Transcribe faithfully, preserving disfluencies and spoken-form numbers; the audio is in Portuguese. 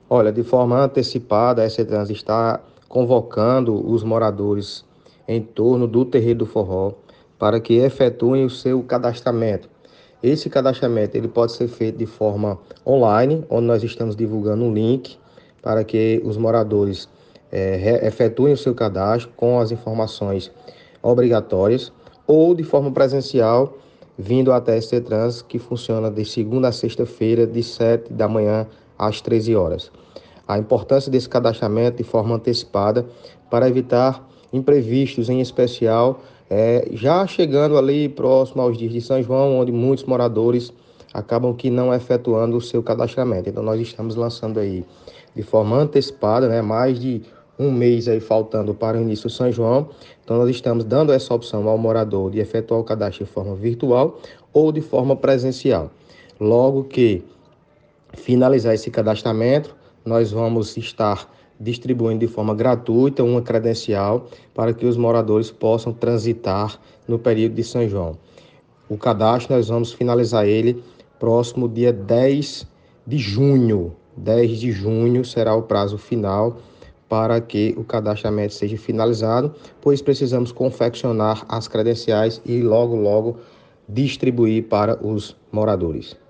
Olha, de forma antecipada, a SCTrans está convocando os moradores em torno do Terreiro do Forró para que efetuem o seu cadastramento. Esse cadastramento ele pode ser feito de forma online, onde nós estamos divulgando um link para que os moradores é, efetuem o seu cadastro com as informações obrigatórias, ou de forma presencial, vindo até a SCTrans, que funciona de segunda a sexta-feira, de sete da manhã às treze horas. A importância desse cadastramento de forma antecipada para evitar imprevistos, em especial é, já chegando ali próximo aos dias de São João, onde muitos moradores acabam que não efetuando o seu cadastramento. Então nós estamos lançando aí de forma antecipada, né, mais de um mês aí faltando para o início do São João. Então nós estamos dando essa opção ao morador de efetuar o cadastro de forma virtual ou de forma presencial. Logo que finalizar esse cadastramento, nós vamos estar distribuindo de forma gratuita uma credencial para que os moradores possam transitar no período de São João. O cadastro nós vamos finalizar ele próximo dia dez de junho. dez de junho será o prazo final para que o cadastramento seja finalizado, pois precisamos confeccionar as credenciais e logo, logo distribuir para os moradores.